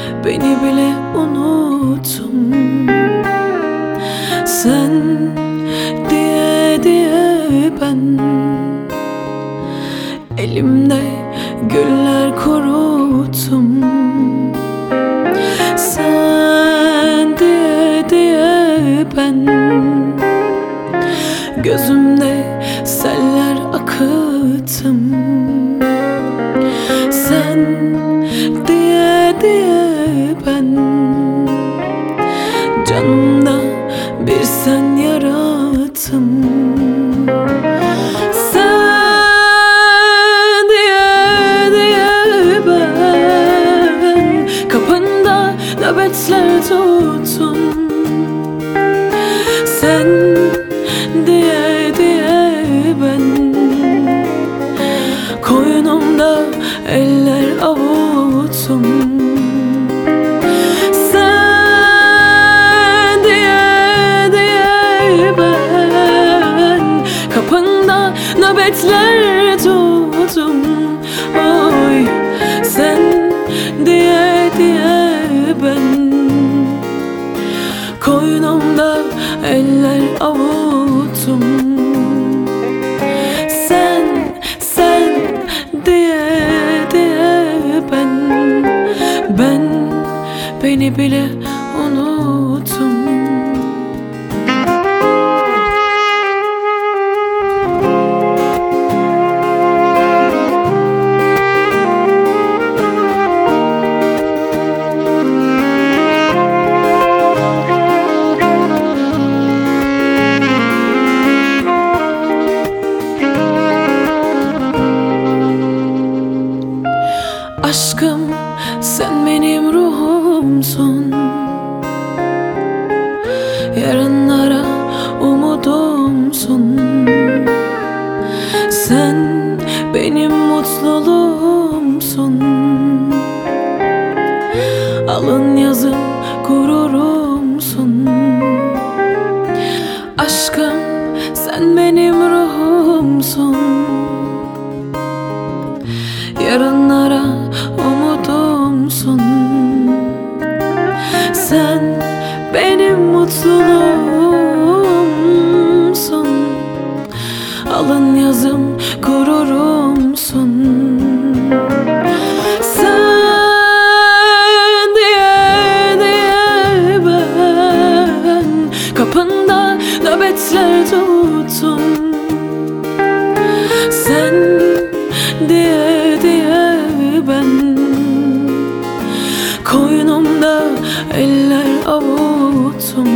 beni bile unuttum. Sen diye ben elimde güller kuruttum. Sen diye ben gözümde seller akıttım. Sen diye ben canımda bir sen yarattım. Sen diye ben kapında nöbetler tuttum. Sen diye ben koynumda eller avuttum. Sen diye ben kapında nöbetler tuttum. Oy, sen diye ben koynumda eller avuttum. Sen diye ben beni bile unuttum. Aşkım, sen benim ruhumsun. Yarınlara umudumsun. Sen benim mutluluğumsun. Alın yazım gururumsun. Aşkım, sen benim ruhumsun. Yarınlara umudumsun. Sen benim mutluluğumsun. Alın yazım gururumsun. Sen diye ben kapında nöbetler tuttum. Sen diye ben koynumda eller avuttum.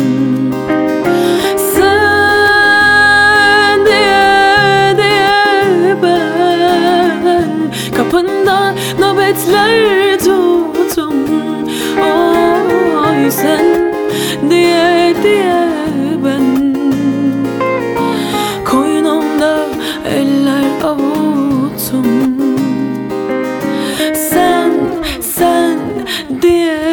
Sen diye ben kapında nöbetler tuttum. Oy, sen diye ben koynumda eller avuttum. Sen diye